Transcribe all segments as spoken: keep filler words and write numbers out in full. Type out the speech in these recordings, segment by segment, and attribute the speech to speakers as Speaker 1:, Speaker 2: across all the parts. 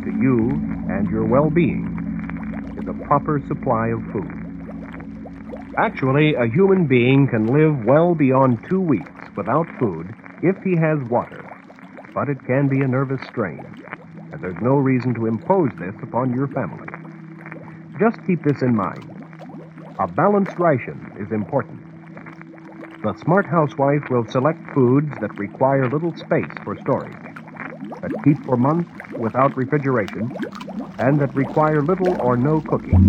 Speaker 1: to you and your well-being is a proper supply of food. Actually, a human being can live well beyond two weeks without food if he has water, but it can be a nervous strain, and there's no reason to impose this upon your family. Just keep this in mind. A balanced ration is important. The smart housewife will select foods that require little space for storage, that keep for months without refrigeration, and that require little or no cooking.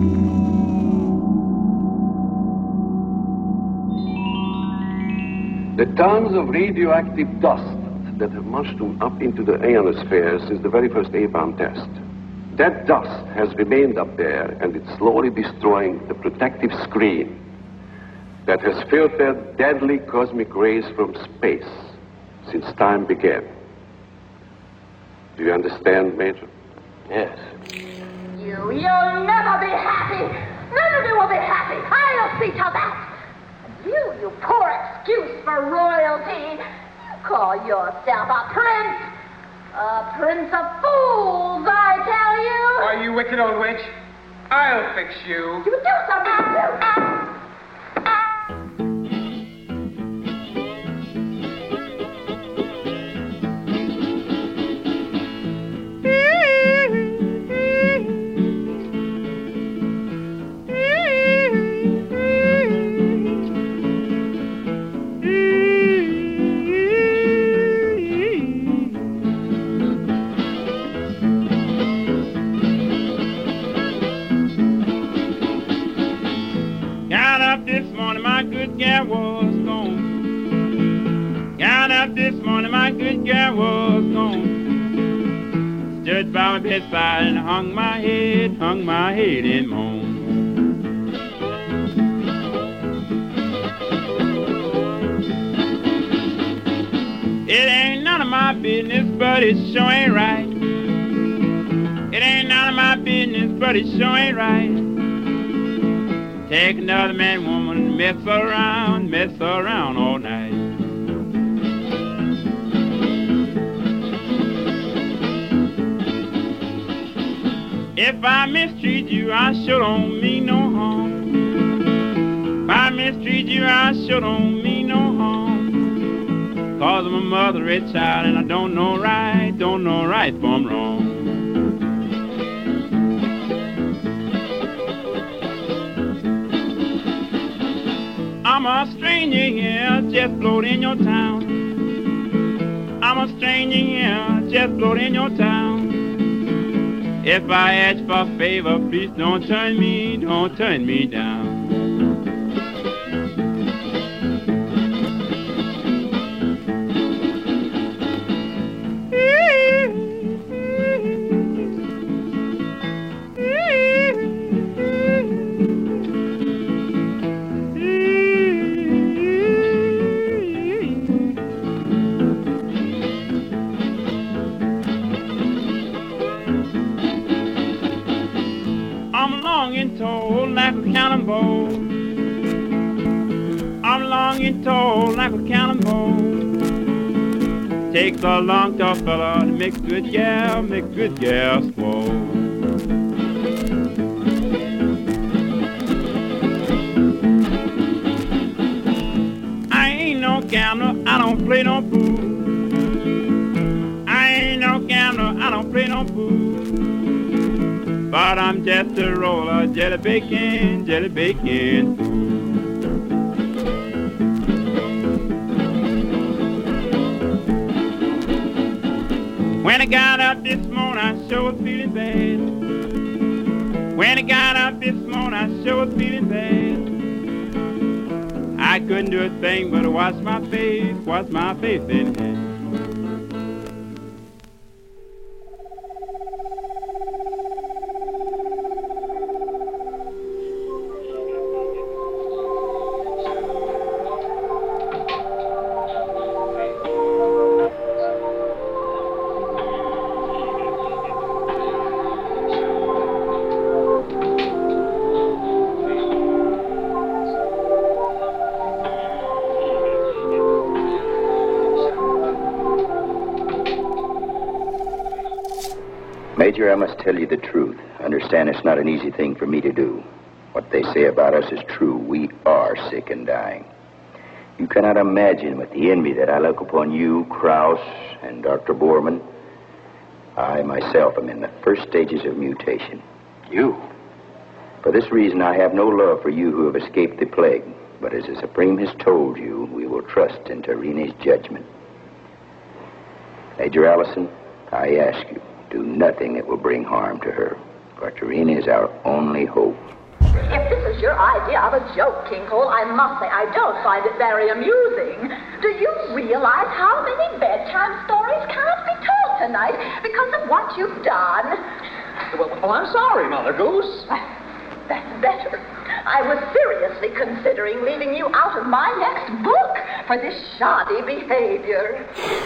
Speaker 2: The tons of radioactive dust that have mushroomed up into the ionosphere since the very first A-bomb test. That dust has remained up there, and it's slowly destroying the protective screen that has filtered deadly cosmic rays from space since time began. Do you understand, Major?
Speaker 3: Yes.
Speaker 4: You, you'll never be happy. None of you will be happy. I'll see to that. And you, you poor excuse for royalty. You call yourself a prince. A prince of fools, I tell you.
Speaker 5: Why, you wicked old witch. I'll fix you.
Speaker 4: You do something. You.
Speaker 6: Stood by my bedside and hung my head, hung my head and moaned. It ain't none of my business, but it sure ain't right. It ain't none of my business, but it sure ain't right. Take another man, woman, mess around, mess around all night. If I mistreat you, I sure don't mean no harm. If I mistreat you, I sure don't mean no harm. Cause I'm a mother, a child, and I don't know right, don't know right from wrong. I'm a stranger here, just floating in your town. I'm a stranger here, just floating in your town. If I ask for a favor, please don't turn me, don't turn me down. I'm long and tall like a cannonball. Takes a long tall fella to make a good gal, make a good gal squall. I ain't no gambler, I don't play no fool. I ain't no gambler, I don't play no fool. But I'm just a roller, jelly bacon, jelly bacon fool. When I got up this morning, I sure was feeling bad. When I got up this morning, I sure was feeling bad. I couldn't do a thing but wash my face, wash my face in hand.
Speaker 3: Major, I must tell you the truth. Understand it's not an easy thing for me to do. What they say about us is true. We are sick and dying. You cannot imagine with the envy that I look upon you, Krause, and Doctor Borman. I myself am in the first stages of mutation.
Speaker 2: You?
Speaker 3: For this reason, I have no love for you who have escaped the plague. But as the Supreme has told you, we will trust in Tarena's judgment. Major Allison, I ask you, do nothing that will bring harm to her. For Tarena is our only hope.
Speaker 4: If this is your idea of a joke, King Cole, I must say I don't find it very amusing. Do you realize how many bedtime stories can't be told tonight because of what you've done?
Speaker 5: Well, well I'm sorry, Mother Goose.
Speaker 4: That's better. I was seriously considering leaving you out of my next book for this shoddy behavior.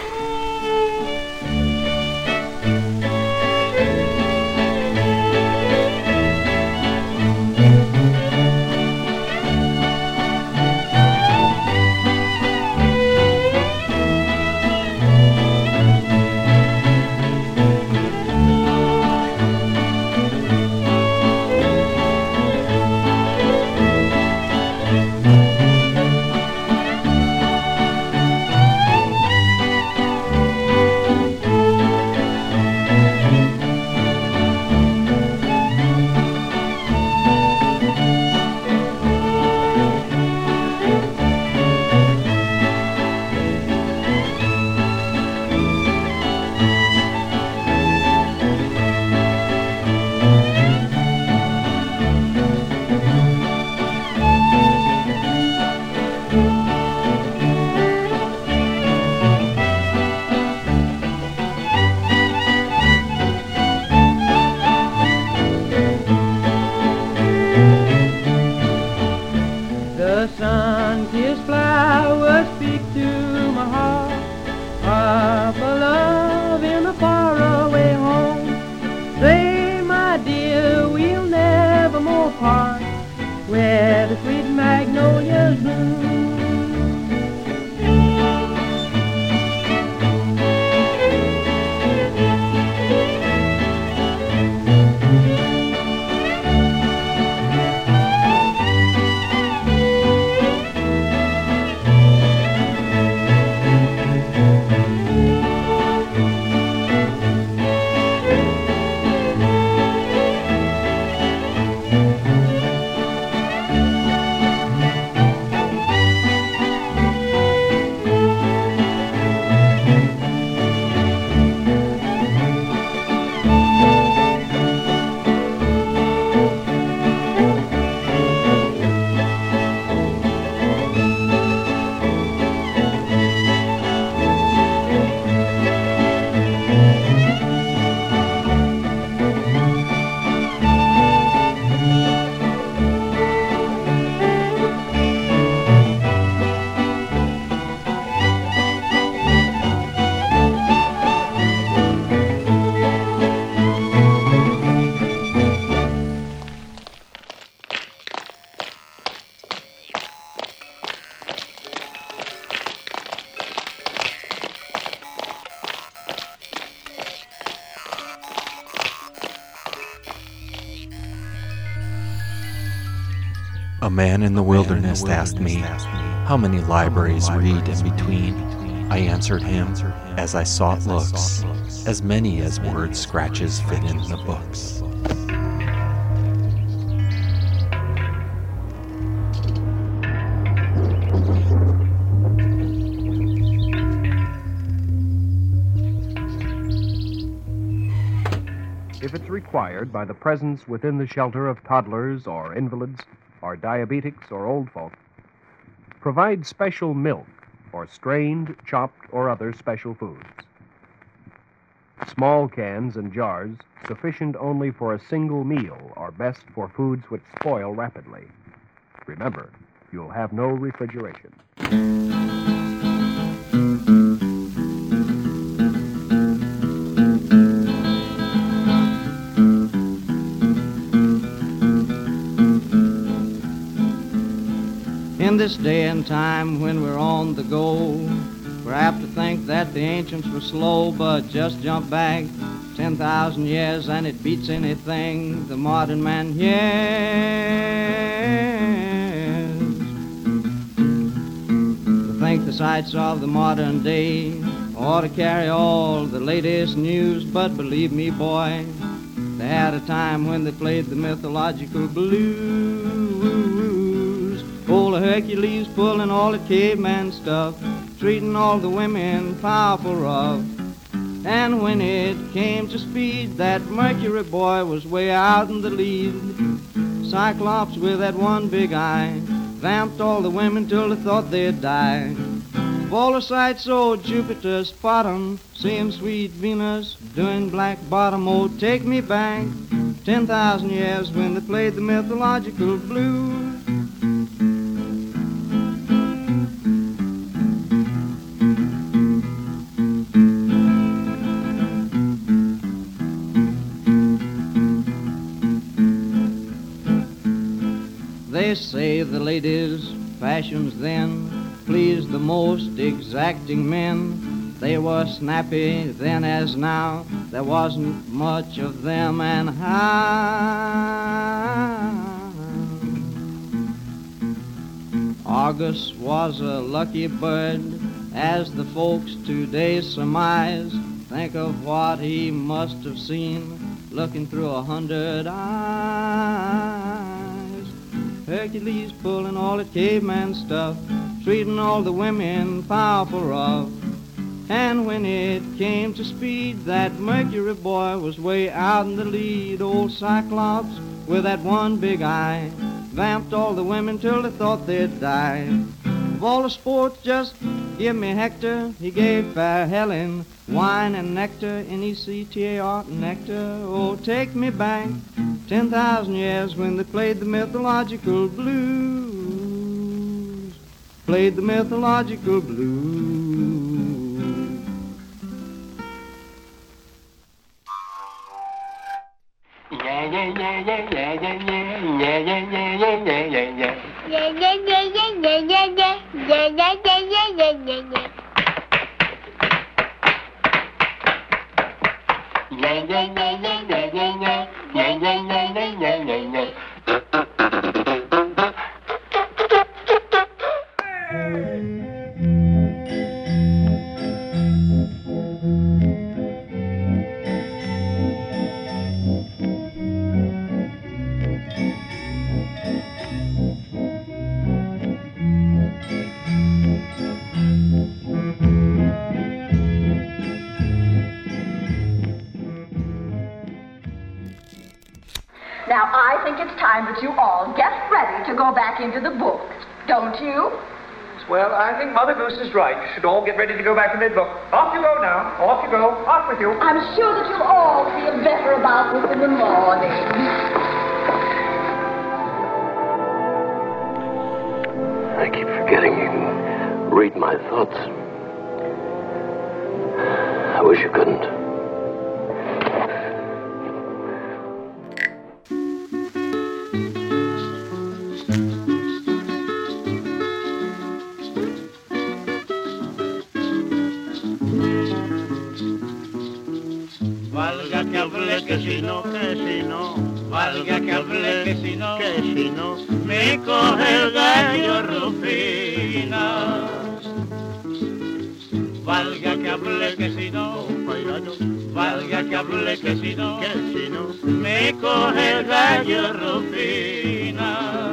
Speaker 7: A man in the wilderness asked me, how many libraries read in between? I answered him, as I sought looks, as many as word scratches fit in the books.
Speaker 1: If it's required by the presence within the shelter of toddlers or invalids, or diabetics or old folk, provide special milk or strained, chopped, or other special foods. Small cans and jars, sufficient only for a single meal, are best for foods which spoil rapidly. Remember, you'll have no refrigeration.
Speaker 8: In this day and time when we're on the go, we're apt to think that the ancients were slow, but just jump back ten thousand years and it beats anything the modern man hears. To think the sights of the modern day ought to carry all the latest news, but believe me, boy, they had a time when they played the mythological blues. Old Hercules pulling all the caveman stuff, treating all the women powerful rough. And when it came to speed, that Mercury boy was way out in the lead. Cyclops with that one big eye vamped all the women till they thought they'd die. Of all the sights, oh, Jupiter spot 'em, seeing sweet Venus doing black bottom. Oh, take me back ten thousand years when they played the mythological blues. They say the ladies' fashions then pleased the most exacting men. They were snappy then as now, there wasn't much of them and how. August was a lucky bird, as the folks today surmise. Think of what he must have seen looking through a hundred eyes. Hercules pulling all the caveman stuff, treating all the women powerful rough. And when it came to speed, that Mercury boy was way out in the lead. Old Cyclops with that one big eye vamped all the women till they thought they'd die. Of all the sports, just give me Hector. He gave fair Helen wine and nectar, N E C T A R, nectar. Oh, take me back ten thousand years when they played the mythological blues. Played the mythological blues.
Speaker 9: Yeah, yeah, yeah, yeah, yeah, yeah, yeah, yeah, yeah, yeah, yeah, yeah, yeah, yeah.
Speaker 10: Yeah, yeah, yeah, yeah, yeah, yeah, yeah, yeah, yeah, yeah, yeah, yeah, yeah, yeah.
Speaker 9: Yeah, yeah, yeah, yeah, yeah, yeah, yeah, yeah, yeah, yeah, yeah, yeah, yeah.
Speaker 4: Now, I think it's time that you all get ready to go back into the book. Don't you?
Speaker 5: Well, I think Mother Goose is right. You should all get ready to go back into the book. Off you go now. Off you go. Off with you.
Speaker 4: I'm sure that you'll all feel better about this in the morning.
Speaker 2: I keep forgetting you can read my thoughts. I wish you couldn't.
Speaker 6: Valga que hable que si no, que si no, valga que hable que si no, que si no, me coge el gallo Rufina. Valga que hable que si no, valga que hable que si no, que si no, me coge el gallo Rufina.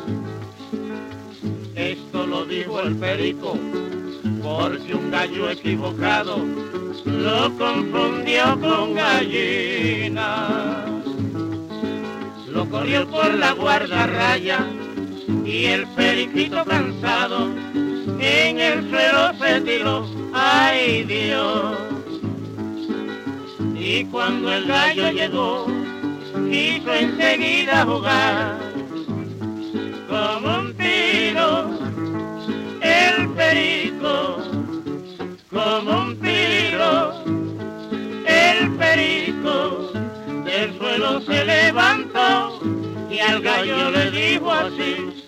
Speaker 6: Esto lo dijo el perico, porque un gallo equivocado lo confundió con gallinas. Lo corrió por la guardarraya y el periquito cansado en el suelo se tiró, ¡ay Dios! Y cuando el gallo llegó, quiso enseguida jugar como un tiro el perico, como un tiro, el perico del suelo se levantó y al gallo le dijo así: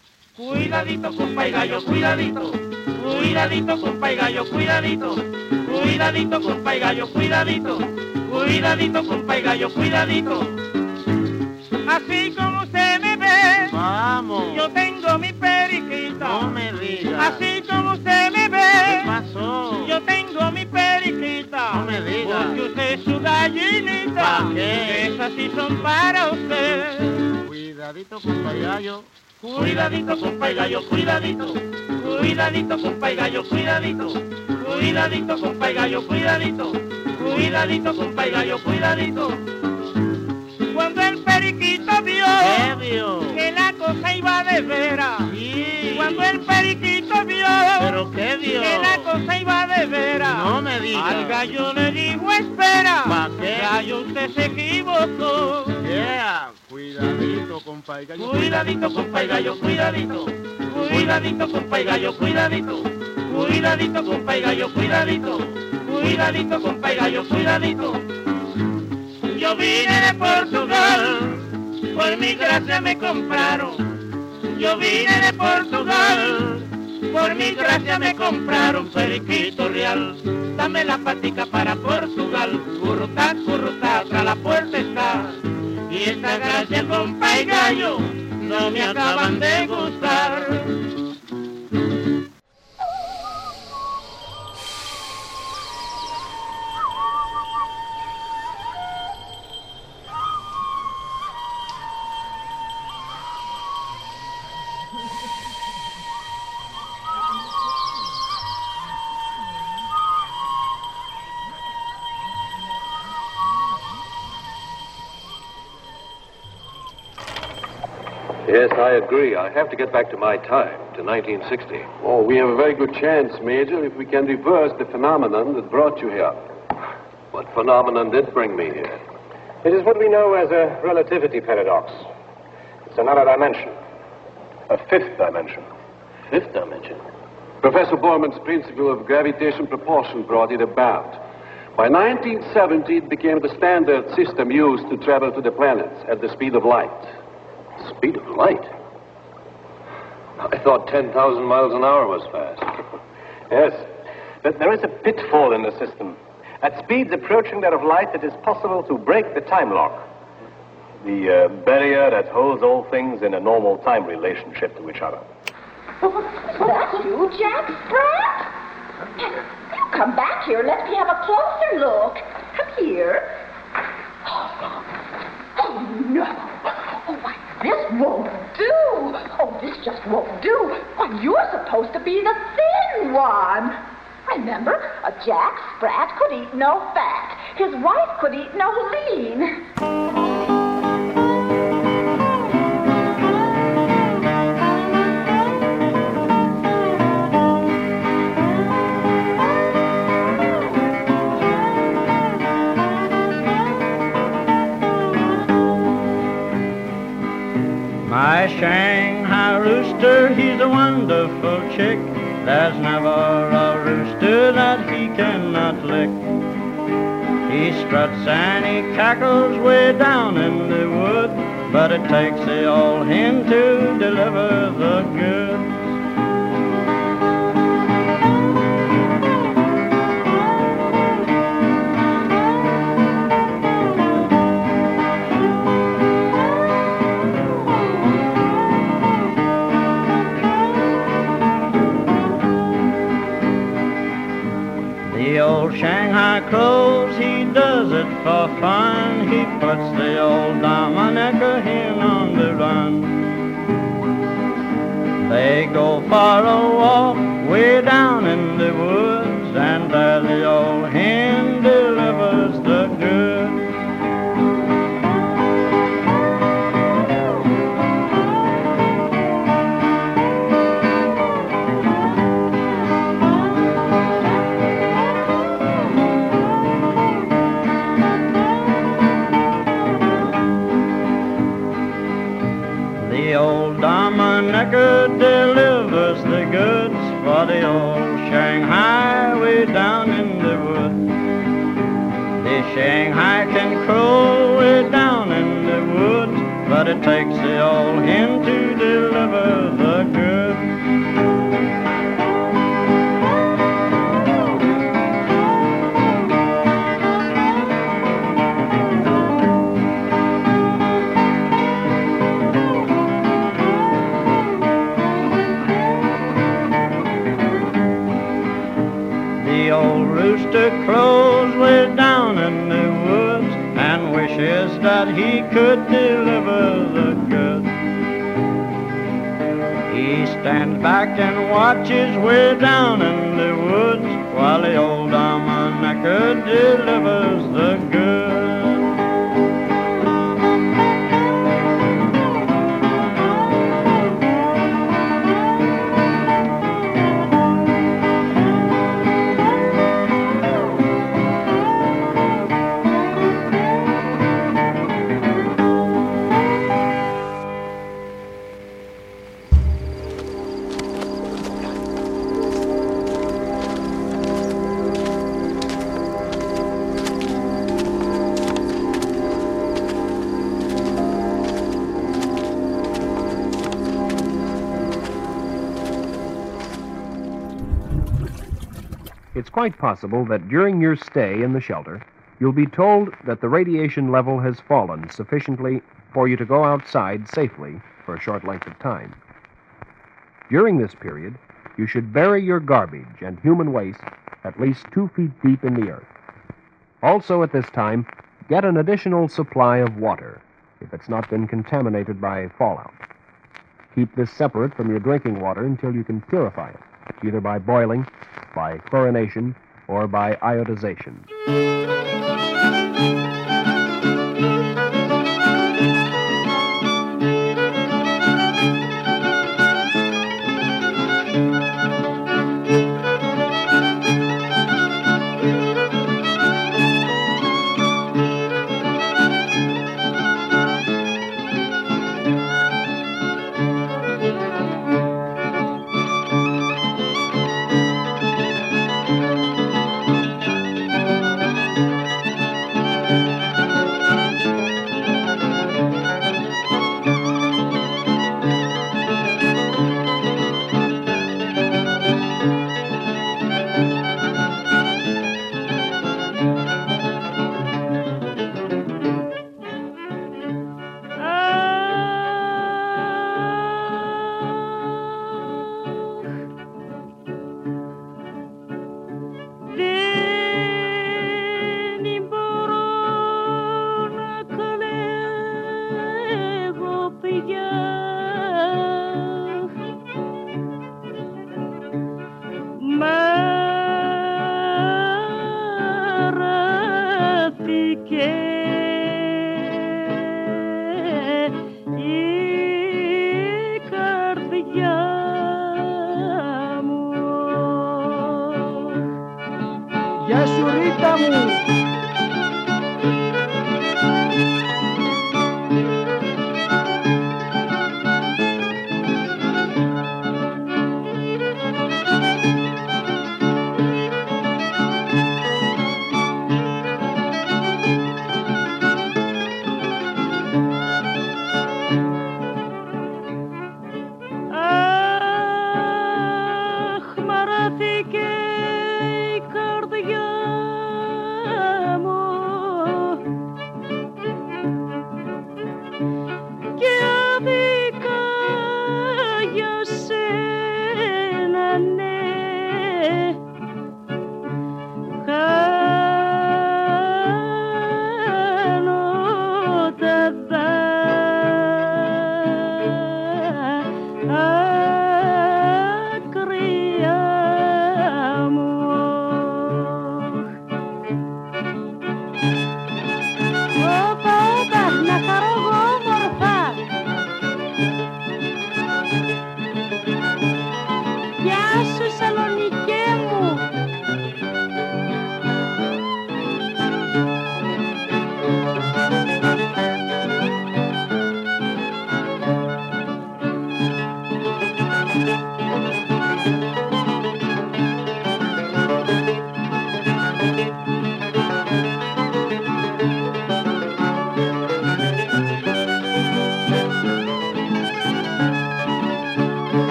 Speaker 6: cuidadito, compa y gallo, cuidadito, cuidadito, compa y gallo, cuidadito, Cuidadito, compa y gallo, cuidadito. Cuidadito, compa y gallo, cuidadito. Así como usted me ve,
Speaker 11: vamos,
Speaker 6: yo tengo mi periquita.
Speaker 11: No me diga.
Speaker 6: Así como usted me ve,
Speaker 11: ¿qué pasó?
Speaker 6: Yo tengo mi periquita.
Speaker 11: No me diga.
Speaker 6: Porque usted es su gallinita.
Speaker 11: ¿Para qué?
Speaker 6: Esas sí son para usted.
Speaker 11: Cuidadito, compa y gallo.
Speaker 6: Cuidadito, compa y gallo, cuidadito. Cuidadito, compa y gallo, cuidadito. Cuidadito, compa y gallo, cuidadito. Cuidadito, compa y gallo, cuidadito. Cuando el periquito vio,
Speaker 11: ¿qué vio?
Speaker 6: Que la cosa iba de veras.
Speaker 11: Sí.
Speaker 6: Cuando el periquito vio,
Speaker 11: ¿pero qué vio?
Speaker 6: Que la cosa iba de veras.
Speaker 11: No me diga.
Speaker 6: Al gallo le dijo, espera.
Speaker 11: ¿Para qué?
Speaker 6: Gallo, usted se equivocó.
Speaker 11: Yeah. Cuidadito, compa y gallo.
Speaker 6: Cuidadito, compa y gallo, cuidadito. Cuidadito, compa y gallo, cuidadito. Cuidadito, compa y gallo, cuidadito. Cuidadito, compa y gallo, cuidadito. Yo vine de Portugal, por mi gracia me compraron. Yo vine de Portugal, por mi gracia me compraron. Periquito real, dame la patica para Portugal. Currutá, currutá, tras la puerta está. Y esta gracia, compa y gallo, no me acaban de gustar.
Speaker 2: Yes, I agree. I have to get back to my time, to nineteen sixty. Oh, we have a very good chance, Major, if we can reverse the phenomenon that brought you here. What phenomenon did bring me here?
Speaker 1: It is what we know as a relativity paradox. It's another dimension. A fifth dimension.
Speaker 2: Fifth dimension? Professor Borman's principle of gravitation propulsion brought it about. By nineteen seventy, it became the standard system used to travel to the planets at the speed of light. Speed of light? I thought ten thousand miles an hour was fast.
Speaker 1: Yes, but there is a pitfall in the system. At speeds approaching that of light, it is possible to break the time lock. The uh, barrier that holds all things in a normal time relationship to each other.
Speaker 4: Oh, that's you, Jack Spratt? You come back here. Let me have a closer look. Come here. Oh, no. Oh, why, this won't do. Oh, this just won't do. Why, you're supposed to be the thin one. Remember, a Jack Spratt could eat no fat. His wife could eat no lean.
Speaker 8: My Shanghai rooster, he's a wonderful chick. There's never a rooster that he cannot lick. He struts and he cackles way down in the wood, but it takes the old hen to deliver the goods. The old Shanghai crows, he does it for fun. He puts the old Dominica hen on the run. They go for a walk way down in the woods, and there the old hen delivers the goods. The old Dominica delivers the goods for the old Shanghai way down in the woods. The Shanghai can crow way down in the woods, but it takes the old hen to deliver the goods. says that he could deliver the goods. He stands back and watches way down in the woods while the old almanacker delivers the goods.
Speaker 1: It's quite possible that during your stay in the shelter, you'll be told that the radiation level has fallen sufficiently for you to go outside safely for a short length of time. During this period, you should bury your garbage and human waste at least two feet deep in the earth. Also at this time, get an additional supply of water if it's not been contaminated by fallout. Keep this separate from your drinking water until you can purify it, either by boiling, by chlorination, or by iodization.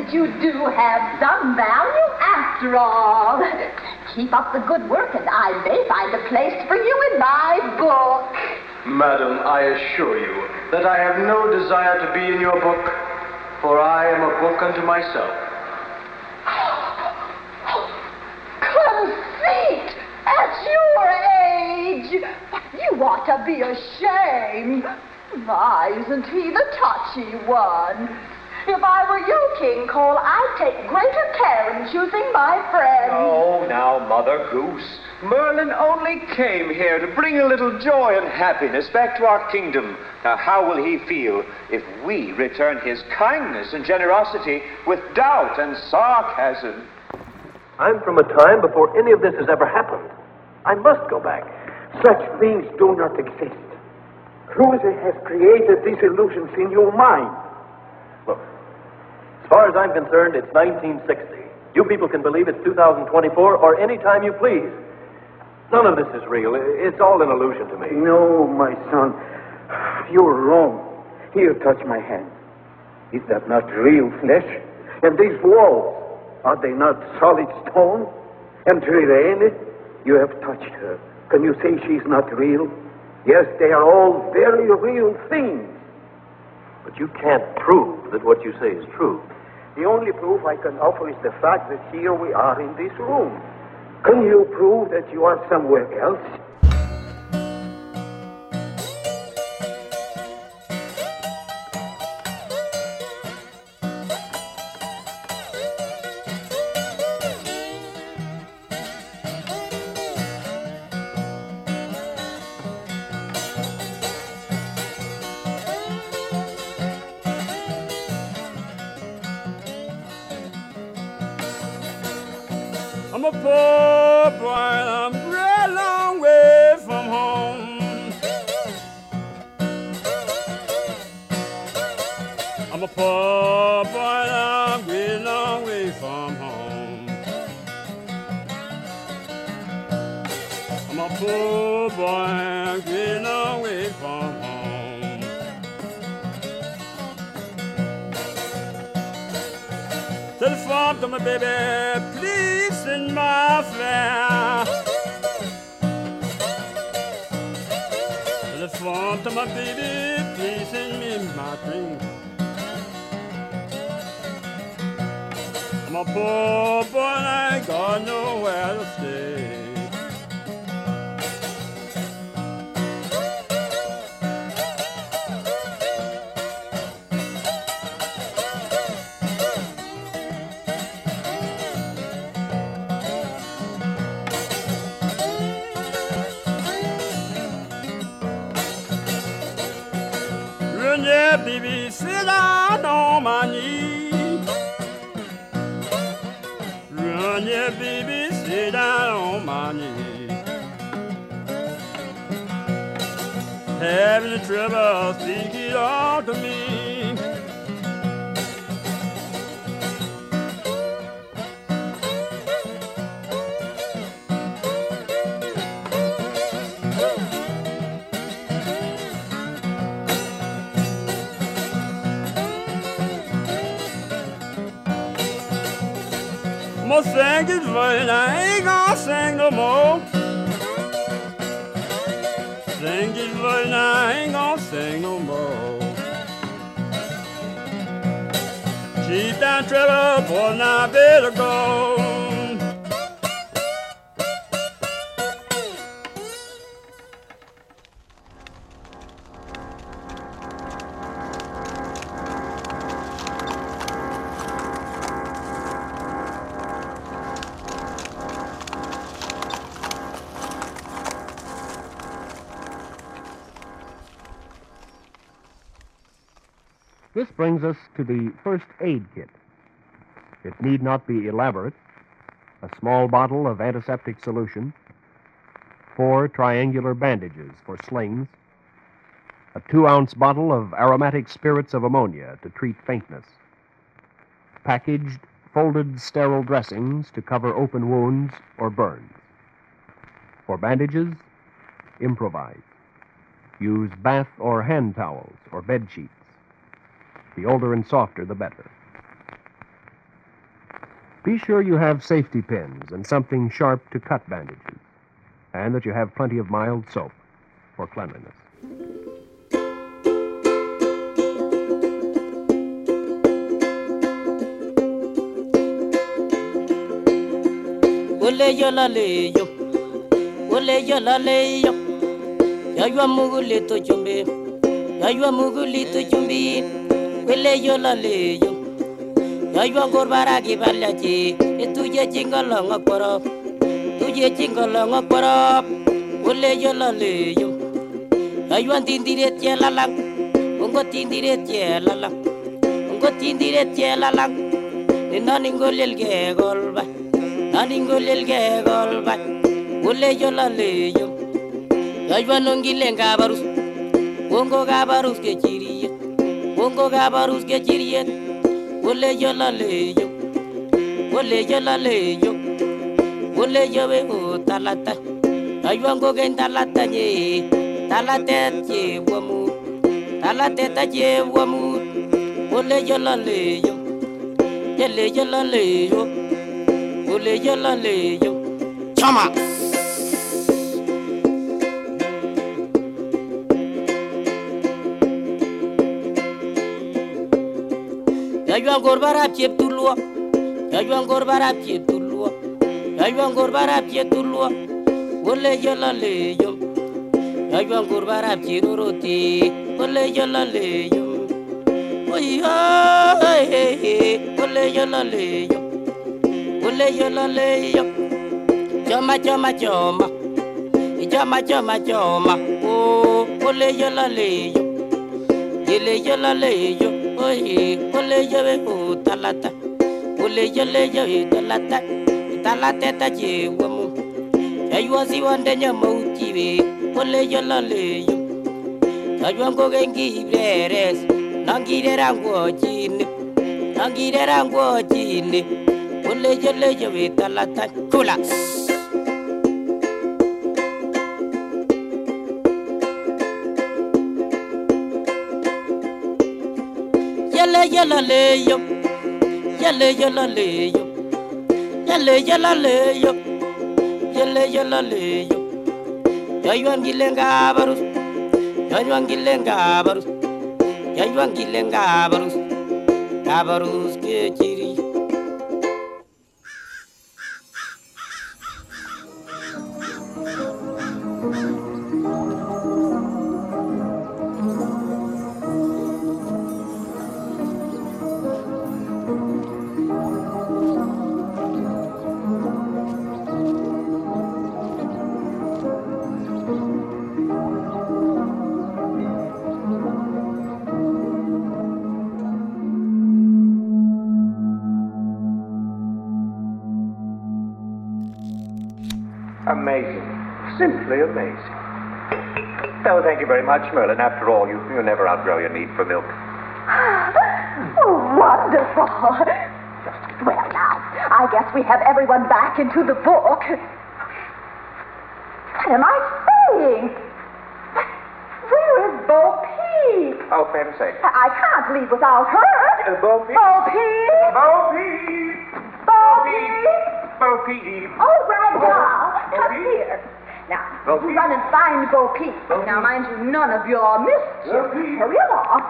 Speaker 4: that you do have some value after all. Keep up the good work, and I may find a place for you in my book.
Speaker 12: Madam, I assure you that I have no desire to be in your book, for I am a book unto myself.
Speaker 4: Conceit! At your age! You ought to be ashamed. My, isn't he the touchy one? If I were you, King Cole, I'd take greater care in choosing my friends.
Speaker 5: Oh, now, Mother Goose. Merlin only came here to bring a little joy and happiness back to our kingdom. Now, how will he feel if we return his kindness and generosity with doubt and sarcasm?
Speaker 13: I'm from a time before any of this has ever happened. I must go back.
Speaker 14: Such things do not exist. Crusoe has created these illusions in your mind.
Speaker 13: Look, as far as I'm concerned, it's nineteen sixty. You people can believe it's two thousand twenty-four or any time you please. None of this is real. It's all an illusion to me.
Speaker 14: No, my son. You're wrong. Here, touch my hand. Is that not real flesh? And these walls, are they not solid stone? And Trirene, you have touched her. Can you say she's not real? Yes, they are all very real things.
Speaker 13: But you can't prove that what you say is true.
Speaker 14: The only proof I can offer is the fact that here we are in this room. Can you prove that you are somewhere else?
Speaker 6: I'm a poor boy, I'm a real long way from home. I'm a poor boy, I'm a real long way from home. I'm a poor boy, I'm a real long way from home. Telephone to my baby, please send my fare. Telephone to my baby, please send me my drink. I'm a poor boy, I ain't got nowhere to stay. Run, yeah, baby, sit down on my knee. Run, yeah, baby, sit down on my knee. Having the trouble, speak it all to me. I'm gonna sing this verse, I ain't gonna sing no more. Sing this verse, I ain't gonna sing no more. Keep that trouble, boy, now I better go.
Speaker 1: This brings us to the first aid kit. It need not be elaborate. A small bottle of antiseptic solution, four triangular bandages for slings, a two-ounce bottle of aromatic spirits of ammonia to treat faintness, packaged, folded sterile dressings to cover open wounds or burns. For bandages, improvise. Use bath or hand towels or bed sheets. The older and softer, the better. Be sure you have safety pins and something sharp to cut bandages, and that you have plenty of mild soap for cleanliness.
Speaker 15: Ole yo la le yo, ole yo la le yo. Ya yo amuguli to chumbi, ya yo amuguli to chumbi. Ole yo la le yo, ya yo angorbara ki balachi. Tu ye chingalo ngakoro, tu ye chingalo ngakoro. Ole yo la le yo, ya yo antindire tie la la, ungo tindire tie la la, ungo tindire tie la la. Nina ningolel ke golba. Aningolel ke golba, ole yo la le yo. Ya yo nongile gabarus, wongo gabarus ke chiriye, wongo gabarus ke chiriye. Ole yo la le yo, ole yo la le yo, ole yo be o talata. Ya yo ango gen talata ye, talata ye wamu, talata ta ye wamu. Ole yo la le yo, ole yo la le yo. Ole yo la le yo, chama. Ya yo angorbara pie tulua, ya yo angorbara pie tulua, ya yo angorbara pie tulua. Ole yo la le yo, ya yo angorbara pie roti. Ole yo la le yo, oy ay, ole yo la le yo. Ole yo la le yo, choma choma choma, choma choma choma. Oh, ole yo la le yo, ole yo la le yo, oye, ole yo be o talata, ole yo le yo talata, talata ta che wamu. Ya yo si wande nyamo chibe, ole yo la le yo. Ya yo ango gengi breres, nangire rango chine, nangire rango chine. Ole yo le yo be talata kula. Yele yo la le yo, yele yo la le yo, yele yo la le yo, yele yo la le yo. Ya yo angilenga barus, ya yo angilenga barus, ya yo angilenga barus, gabarus ke chiri.
Speaker 16: Amazing. Simply amazing. Oh, thank you very much, Merlin. After all, you, you never outgrow your need for milk.
Speaker 4: Oh, wonderful. Well, now, I guess we have everyone back into the book. What am I saying? Where is Bo Peep?
Speaker 16: Oh, for heaven's sake.
Speaker 4: I can't leave without her.
Speaker 16: Uh, Bo Peep.
Speaker 4: Bo Peep.
Speaker 16: Bo Peep.
Speaker 4: Bo Peep.
Speaker 16: Bo Peep.
Speaker 4: Oh, Ragdoll, come here. Now,
Speaker 16: Bo
Speaker 4: you
Speaker 16: Peep.
Speaker 4: run and find Bo Peep. Now, mind you, none of your mischief. Hurry along.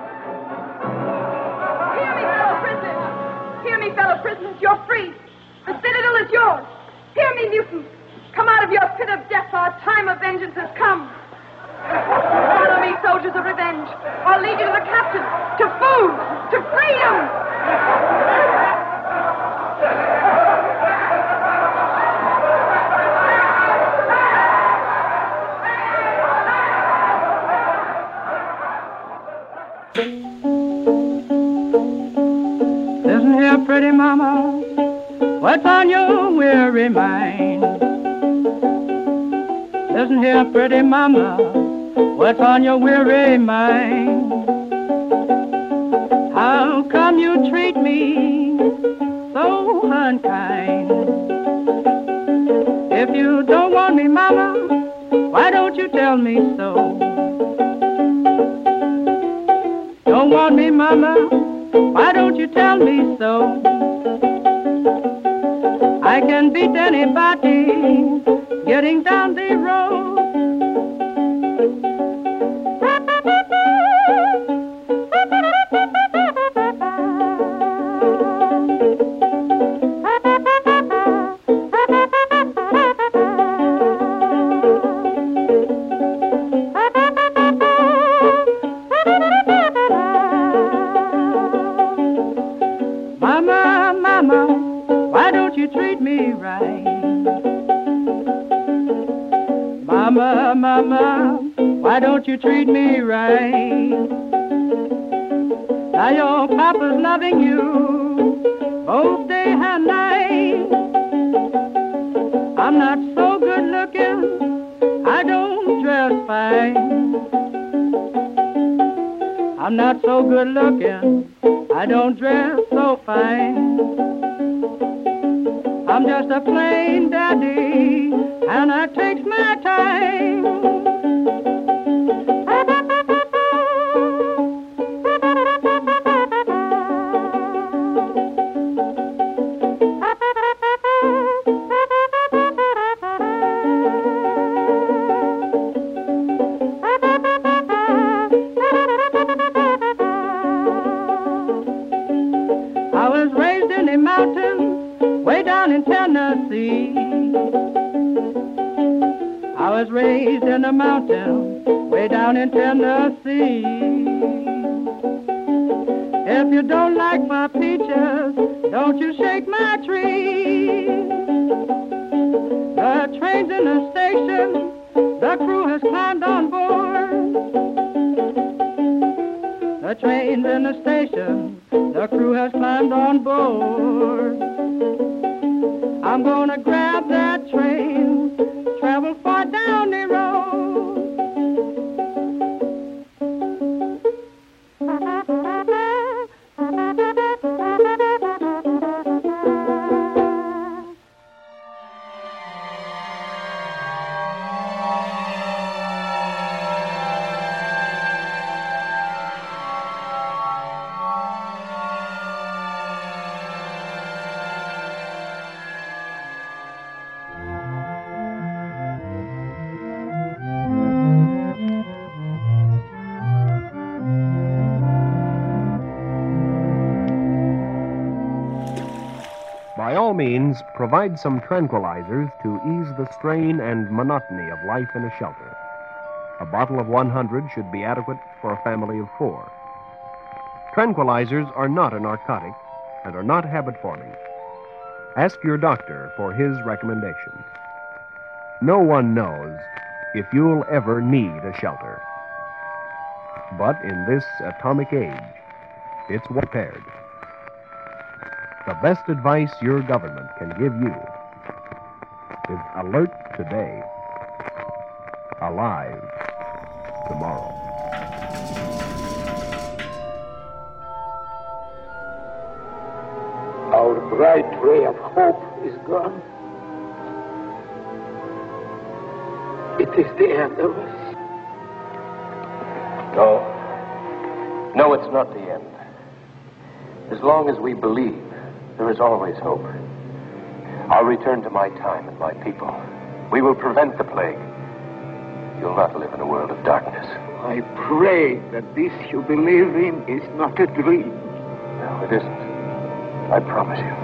Speaker 17: Hear me, fellow prisoners. Hear me, fellow prisoners. You're free. The citadel is yours. Hear me, mutants. Come out of your pit of death. Our time of vengeance has come. Follow me, soldiers of revenge. I'll lead you to the captain, to food, to freedom.
Speaker 8: Listen here, pretty mama, what's on your weary mind? Listen here, pretty mama, what's on your weary mind? How come you treat me so unkind? If you don't want me, mama, why don't you tell me so? Don't want me, mama, why don't you tell me so? I can beat anybody getting down the road. Mama, mama, why don't you treat me right? Mama, mama, why don't you treat me right? Now your papa's loving you both day and night. I'm not so good looking, I don't dress fine. I'm not so good looking, I don't dress so fine. I'm just a plain daddy, and I takes my time. I was raised in the mountains, way down in Tennessee. I was raised in the mountains, way down in Tennessee. If you don't like my peaches, don't you shake my tree. The train's in the station, the crew has climbed on board. The train's in the station, the crew has climbed on board. I'm gonna grab that train, travel far down the road.
Speaker 1: By all means, provide some tranquilizers to ease the strain and monotony of life in a shelter. A bottle of one hundred should be adequate for a family of four. Tranquilizers are not a narcotic and are not habit-forming. Ask your doctor for his recommendations. No one knows if you'll ever need a shelter. But in this atomic age, it's prepared. The best advice your government can give you is alert today, alive tomorrow.
Speaker 14: Our bright ray of hope is gone. It is the end of us.
Speaker 3: No. No, it's not the end. As long as we believe, there is always hope. I'll return to my time and my people. We will prevent the plague. You'll not live in a world of darkness.
Speaker 14: I pray that this you believe in is not a dream.
Speaker 3: No, it isn't. I promise you.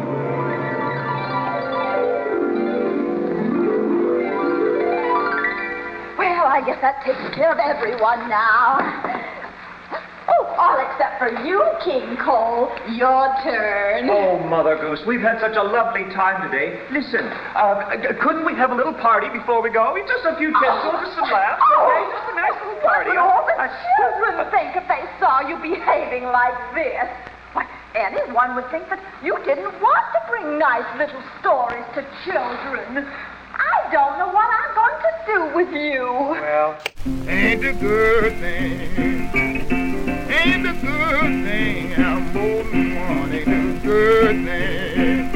Speaker 4: Well, I guess that takes care of everyone now. Oh, all except for you, King Cole. Your turn.
Speaker 5: Oh, Mother Goose, we've had such a lovely time today. Listen, uh, couldn't we have a little party before we go? Just a few tinsels, just some laughs, okay? Just a nice little party.
Speaker 4: What would all the children think if they saw you behaving like this? Why, anyone would think that you didn't want to bring nice little stories to children. I don't know what I'm going to do with you.
Speaker 11: Well, ain't a good thing. Ain't a good thing. I'm more than one. Ain't a good thing.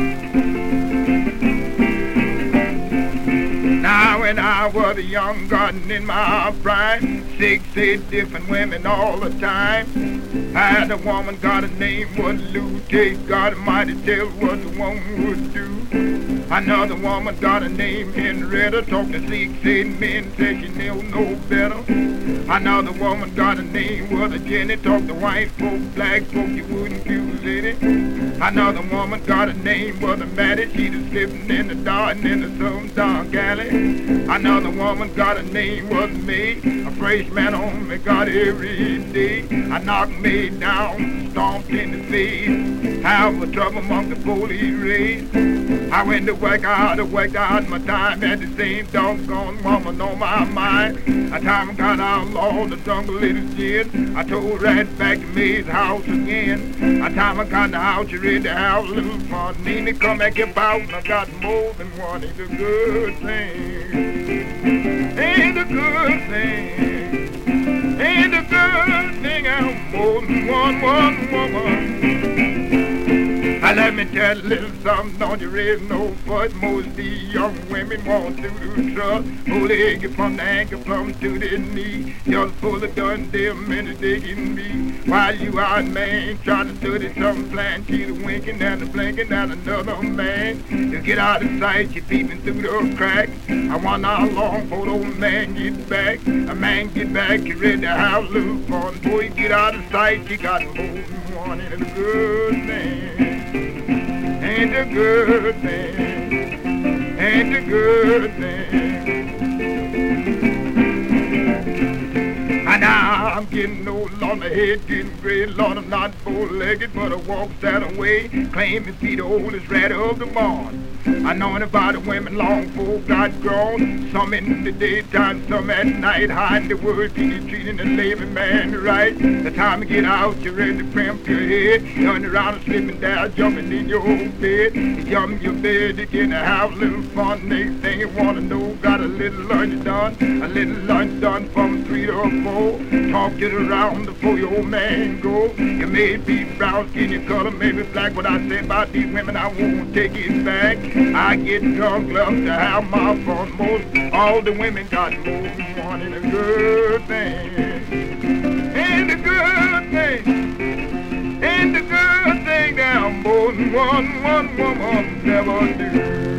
Speaker 11: Now when I was a young garden in my prime, six, eight different women all the time. I had a woman, got a name was Lou. Take God Almighty, tell what the woman would do. Another woman got a name Henrietta, talked to six, eight men, said she knew no better. Another woman got a name was a Jenny, talked to white folk, black folk, you wouldn't accuse any. Another woman got a name was a Mattie, she was slipping in the dark and in the some dark alley. Another woman got a name was me, a fresh man on me got every day. I knocked me down, stomped in the face, have a trouble among the police race. I went to work out, to work out my time, had the same doggone woman on my mind. A time I got outlawed, the jungle little gin, I told right back to me's house again. A time I got the house, you ready to have a little fun. Need to come back about, and I got more than one. It's a good thing, ain't a good thing, ain't a good thing, I'm more than one, one woman. I let me tell a little something, don't you raise no fuss. Most of these young women want to do trust. Pull the leg from the ankle, plumb to the knee. Just pull the gun, damn minute they can be. While you out, man, trying to study some plan, she's winking and a blinking at another man. You get out of sight, you peeping through the crack. I wonder how long before the old man gets back. A man get back, you ready to have a little fun. Boy, you get out of sight, you got more than one, and it's a good thing. Ain't a good thing, ain't a good thing. And now I'm getting old, Lord, my head getting gray. Lord, I'm not four-legged, but I walk that way, claiming to be the oldest rat of the barn. I know about the women long before got grown. Some in the daytime, some at night, hiding the word, people treating the labor man right. The time you get out, you're ready to cramp your head. Turn around and slipping down, jumping in your old bed. You jump in your bed, you get to have a little fun. Next thing you want to know, got a little lunch done. A little lunch done from three to four. Talk it around before your old man go. You may be brown skin, your color may be black. What I say about these women, I won't take it back. I get drunk, love to have my fun. Most all the women got more than one, and a good thing, and a good thing, and a good thing. Now more than one, one woman never do.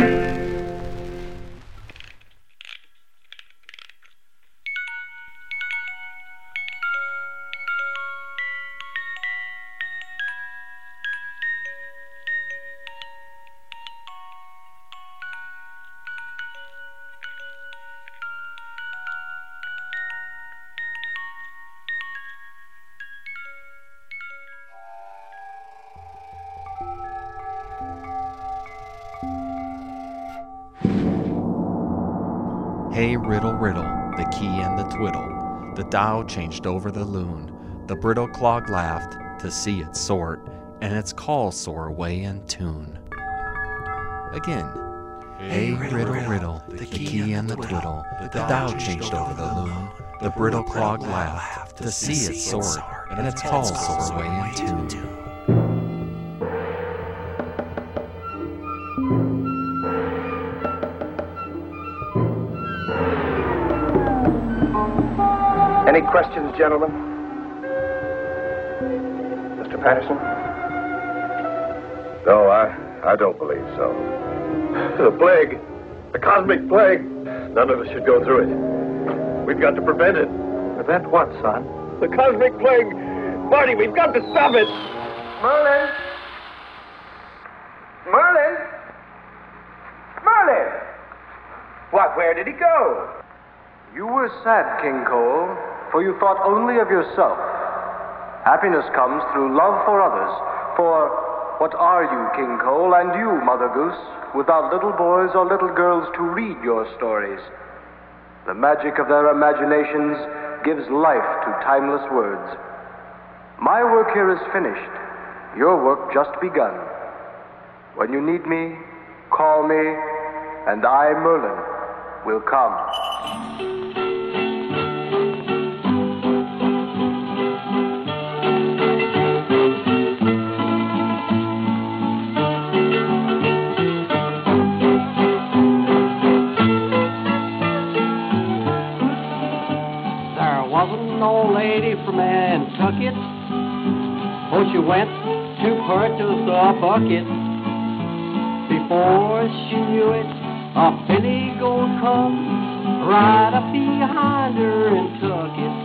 Speaker 7: Hey, riddle, riddle, the key and the twiddle. The Dow changed over the loon. The brittle clog laughed to see its sort, and its call soar away in tune. Again. Hey, riddle, riddle, the key and the twiddle. The Dow changed over the loon. The brittle clog laughed to see its sort, and its call soar away in tune.
Speaker 13: Any questions, gentlemen? Mister Patterson?
Speaker 18: No, I, I don't believe so.
Speaker 13: The plague. The cosmic plague. None of us should go through it. We've got to prevent it.
Speaker 14: Prevent what, son?
Speaker 13: The cosmic plague. Marty, we've got to stop it.
Speaker 16: Merlin! Merlin! Merlin! What, where did he go? You were sad, King Cole, for you thought only of yourself. Happiness comes through love for others. For what are you, King Cole, and you, Mother Goose, without little boys or little girls to read your stories? The magic of their imaginations gives life to timeless words. My work here is finished. Your work just begun. When you need me, call me, and I, Merlin, will come.
Speaker 8: Old lady from Nantucket, oh, she went to purchase a bucket. Before Before she knew it, a billy goat come right up behind her and took it.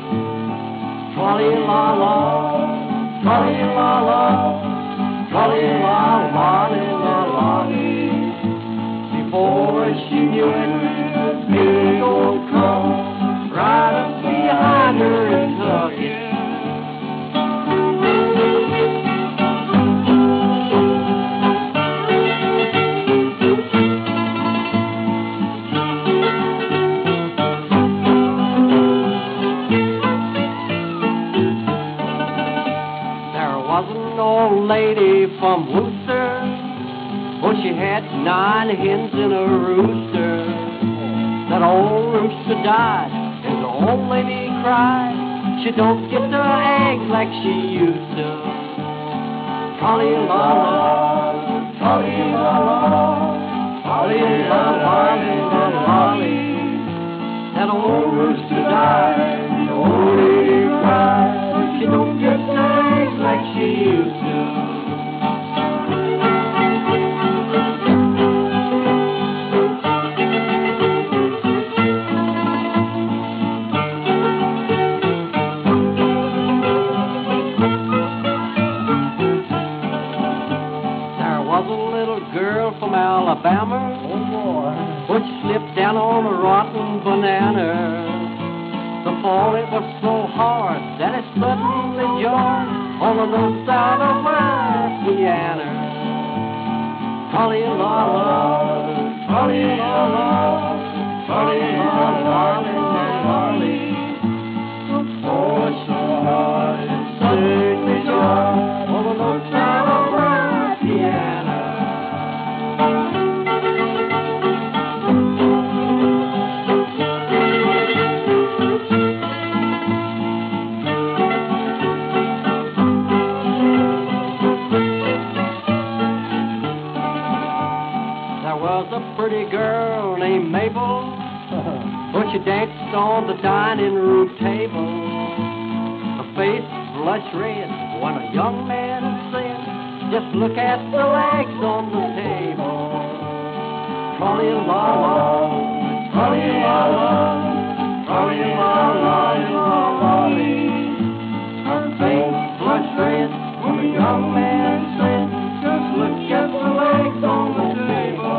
Speaker 8: Trolly-la-la, trolly-la-la, trolly-la-la-la-la-la. Before she knew it, billy goat come right up behind her and took it. Lady from Worcester, but she had nine hens and a rooster. That old rooster died, and the old lady cried. She don't get the eggs like she used to. Trolly-la-la, trolly-la-la, trolly-la-la-la-la-la. That old rooster died, the old lady cried. She don't get the eggs like she used to. From Alabama, oh boy, which slipped down on a rotten banana. The fall it was so hard that it suddenly jarred on the north side of her piano. Trolly-la-la, trolly-la-la, trolly-la-la-la-la-la. The fall was so hard it suddenly jarred on the north side of her piano. Pretty girl named Mabel, but she danced on the dining room table. Her face blushed red when a young man said, "Just look at the legs on the table." Trolly-la-la, trolly-la-la, trolly-la-la-la-la. Her face blushed red when a young man said, "Just look at the legs on the table."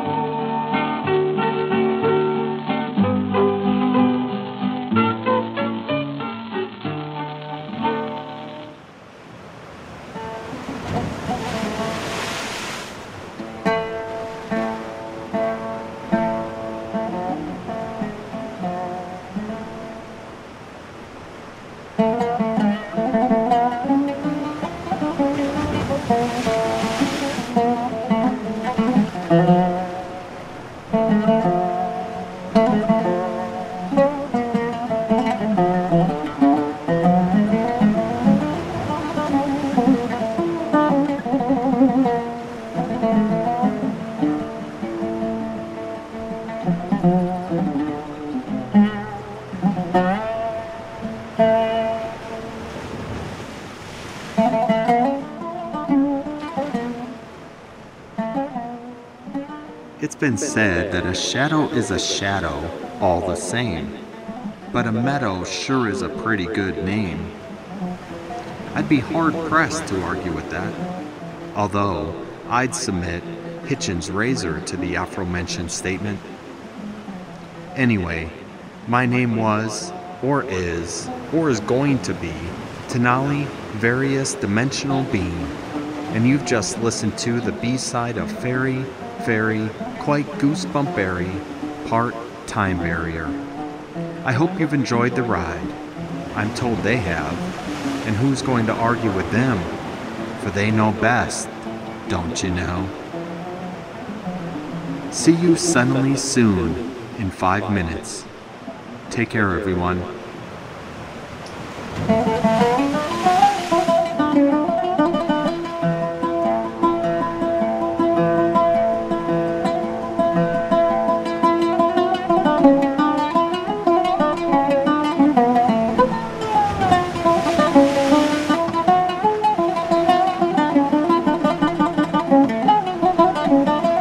Speaker 7: It's been said that a shadow is a shadow all the same, but a meadow sure is a pretty good name. I'd be hard-pressed to argue with that, although I'd submit Hitchens' razor to the aforementioned statement. Anyway, my name was, or is, or is going to be, Tenali Various Dimensional Being, and you've just listened to the B-side of Fairy, Fairy, Quite Goosebump-berry, part Time Barrier. I hope you've enjoyed the ride. I'm told they have, and who's going to argue with them? For they know best, don't you know? See you suddenly soon, in five minutes. Take care, everyone.
Speaker 9: Thank you.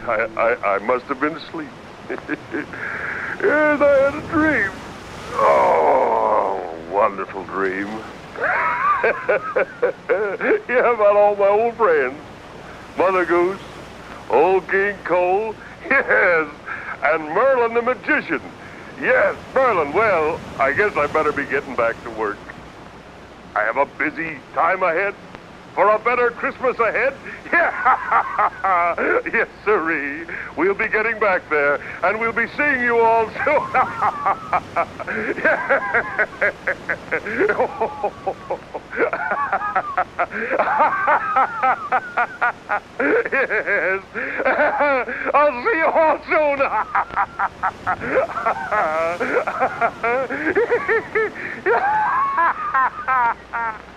Speaker 18: I, I, I must have been asleep. Yes, I had a dream. Oh, wonderful dream. Yeah, about all my old friends. Mother Goose, old King Cole, yes, and Merlin the magician. Yes, Merlin. Well, I guess I better be getting back to work. I have a busy time ahead. For a better Christmas ahead? Yeah. Yes, sirree. We'll be getting back there, and we'll be seeing you all soon. Yes. I'll see you all soon.